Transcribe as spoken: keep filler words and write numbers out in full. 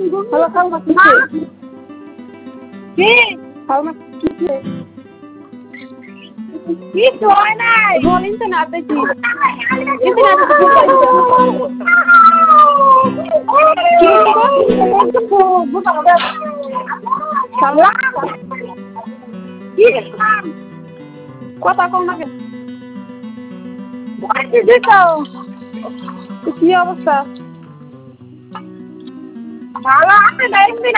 hello খালমা কিসে কি খালমা কিসে কিছু হয় নাই বল ইন্টারনেট দেখি ইন্টারনেট কথা কম না কি অবস্থা ভালো আছে